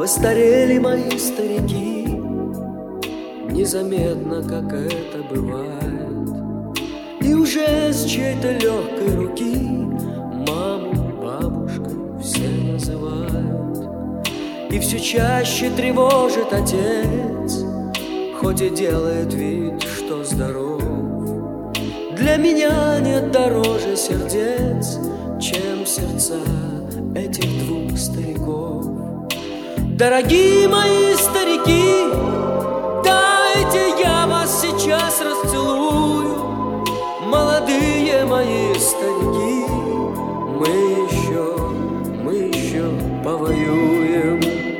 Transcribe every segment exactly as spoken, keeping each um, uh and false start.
Постарели мои старики, незаметно, как это бывает, и уже с чьей-то легкой руки маму бабушкой все называют. И все чаще тревожит отец, хоть и делает вид, что здоров. Для меня нет дороже сердец, чем сердца этих двух стариков. Дорогие мои старики, дайте я вас сейчас расцелую. Молодые мои старики, мы еще, мы еще повоюем.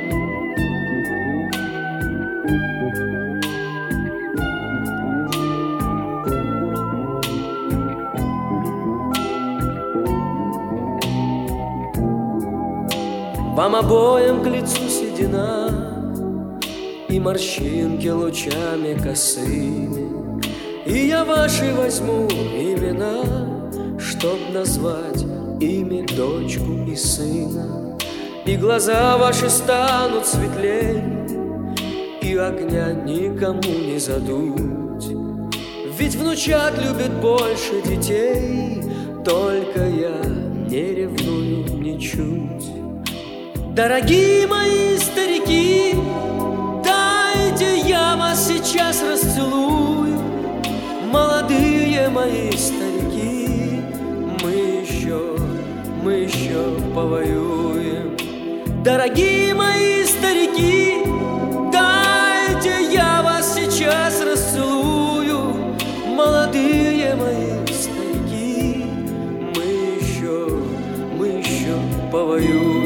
Вам обоим к лицу седина и морщинки лучами косыми, и я ваши возьму имена, чтоб назвать ими дочку и сына. И глаза ваши станут светлей, и огня никому не задуть. Ведь внучат любит больше детей, только я не ревную ничуть. Дорогие мои старики, дайте я вас сейчас расцелую. Молодые мои старики, мы еще, мы еще повоюем. Дорогие мои старики, дайте я вас сейчас расцелую. Молодые мои старики, мы еще, мы еще повоюем.